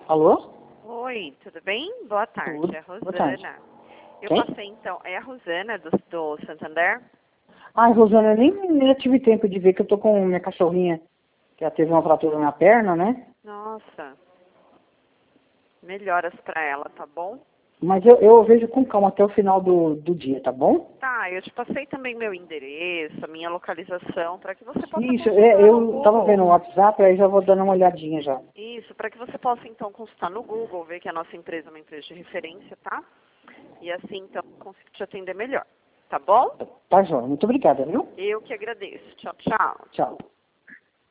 Alô? Oi, tudo bem? Boa tarde, Tudo. é a Boa tarde. Rosana. Eu Quem? passei então, é a Rosana do Santander? Ai, Rosana, eu nem tive tempo de ver que eu tô com minha cachorrinha, que ela teve uma fratura na perna, né? Nossa, melhoras pra ela, tá bom? Mas eu vejo com calma até o final do dia, tá bom? Tá, eu te passei também meu endereço, a minha localização, para que você possa Isso, consultar no eu tava vendo o Google. WhatsApp, aí já vou dando uma olhadinha já. Isso, para que você possa então consultar no Google, ver que a nossa empresa é uma empresa de referência, tá? E assim então eu consigo te atender melhor, tá bom? Tá, joia. Muito obrigada, viu? Eu que agradeço. Tchau, tchau. Tchau.